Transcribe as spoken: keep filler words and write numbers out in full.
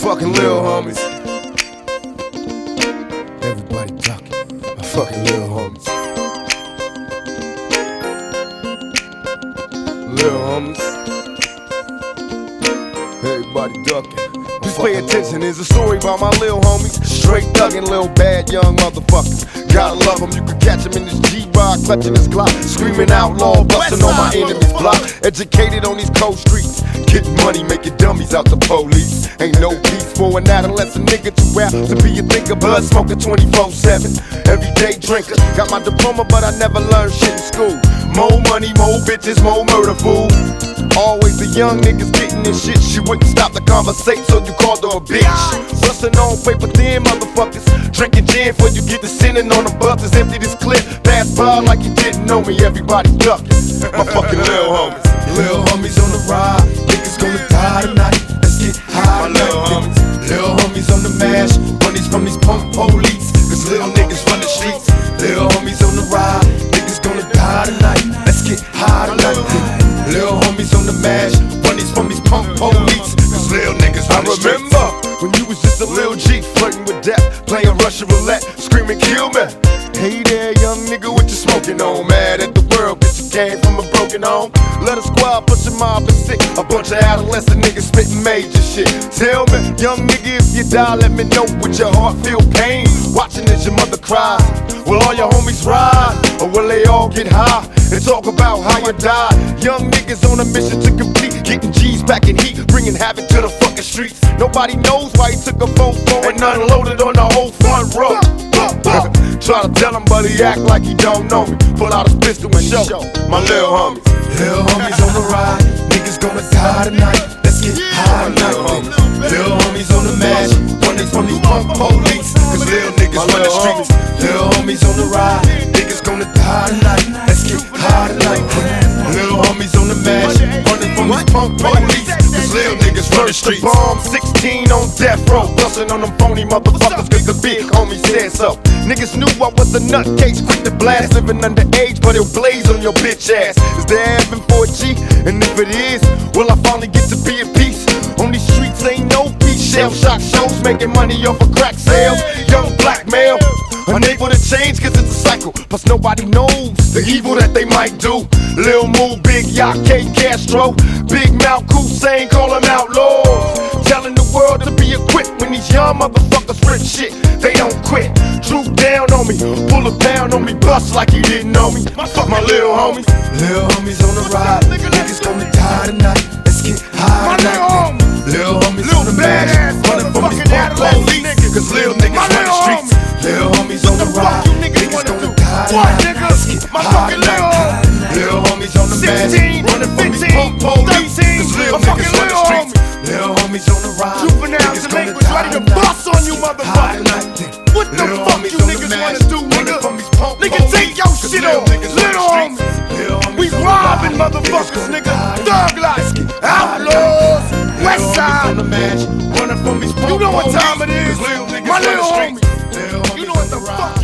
fucking little homies. Everybody ducking, my fucking little homies. Little homies. Everybody ducking. Please pay attention, here's a story about my little homies. Straight thuggin', little bad young motherfuckers. Gotta love them, you can catch them in this G-Rock, clutching his Glock, screaming outlaw, busting on my enemy's block. Educated on these cold streets, getting money, making dummies out the police. Ain't no peace for an adolescent nigga too rap to be a thinker, blood smoker twenty-four seven. Everyday drinker, got my diploma but I never learned shit in school. More money, more bitches, more murder, fool. Always the young niggas getting this shit. She wouldn't stop the conversation, so you called her a bitch. Bustin' on paper thin motherfuckers, drinking gin before you get to sinning on the buses. Empty this clip, pass by like you didn't know me. Everybody ducking, my fucking little homies. Little homies on the ride, niggas gonna die tonight. Let's get high, my little homies. Little homies on the mash, bunnies from these punk police. Cause little niggas run the streets. Little homies on the ride, niggas gonna die tonight. Let's get high tonight. Little homies on the mash, bunnies from these punk police. Cause little niggas run the streets. I remember when you was just a little G, flirting with death, playing Russian roulette, screaming kill me. Hey there, young nigga, what you smoking on? Mad at the world, bitch, you came from a broken home. Let a squad push a mob and sick. A bunch of adolescent niggas spitting major shit. Tell me, young nigga, if you die, let me know. Would your heart feel pain? Watching as your mother cries. Will all your homies ride? Or will they all get high and talk about how you died? Young niggas on a mission to complete, getting G's back in heat, bringing havoc to the fucking streets. Nobody knows why he took a phone and unloaded on the whole front row. Try to tell him, but he act like he don't know me. Pull out his pistol and show my little homies. Little homies on the ride, niggas gonna die tonight. Let's get high tonight. Little homies on the mash, running from these punk police. Cause little niggas run the streets. Little homies on the ride, niggas gonna die tonight. Let's get high tonight. Little homies on the mash, running from these punk police. Cause little niggas run the streets. Bomb sixteen on death row, bustin' on them phony motherfuckers cause the big homie said so. Niggas knew I was a nutcase, quick to blast, living underage, but it'll blaze on your bitch ass. Is there heaven for a G? And if it is, will I finally get to be at peace? On these streets ain't no peace. Shell shock shows, making money off of crack sales. Young black male, unable to change cause it's a cycle. Plus nobody knows the evil that they might do. Lil Moo, Big Yacht, K Castro, Big Mouth, Hussein, call them outlaws. Telling the world to be equipped when these young motherfuckers rip shit, they don't quit. Droop down on me, pull a pound on me, bust like he didn't know me. Fuck my little homies. Little homies on the ride, niggas gonna die tonight. Let's get high tonight. Little homies on the mash, running from these punk police. Cause little niggas run the streets. Little homies on the ride, niggas gonna die tonight. Let's get high tonight. Little homies on the mash, running from these punk police. Cause little niggas run the streets. Little homies on the ride, Juveniles and language ready to bust on you motherfuckers. What the fuck you niggas wanna do, nigga? Nigga, take your shit off. Little homies, we robbing motherfuckers, nigga. Thug life, outlaws, west side. You know what time it is, my little homie. You know what the fuck